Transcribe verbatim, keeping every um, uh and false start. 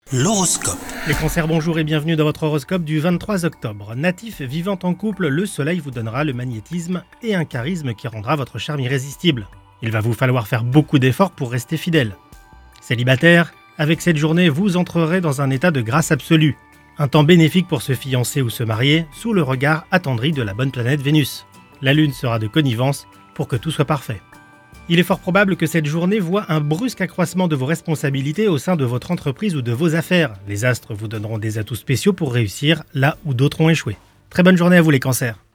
L'horoscope. Les cancers, bonjour et bienvenue dans votre horoscope du vingt-trois octobre. Natif vivant en couple, le soleil vous donnera le magnétisme et un charisme qui rendra votre charme irrésistible. Il va vous falloir faire beaucoup d'efforts pour rester fidèle. Célibataire, avec cette journée, vous entrerez dans un état de grâce absolue. Un temps bénéfique pour se fiancer ou se marier, sous le regard attendri de la bonne planète Vénus. La lune sera de connivence pour que tout soit parfait. Il est fort probable que cette journée voit un brusque accroissement de vos responsabilités au sein de votre entreprise ou de vos affaires. Les astres vous donneront des atouts spéciaux pour réussir là où d'autres ont échoué. Très bonne journée à vous les cancers.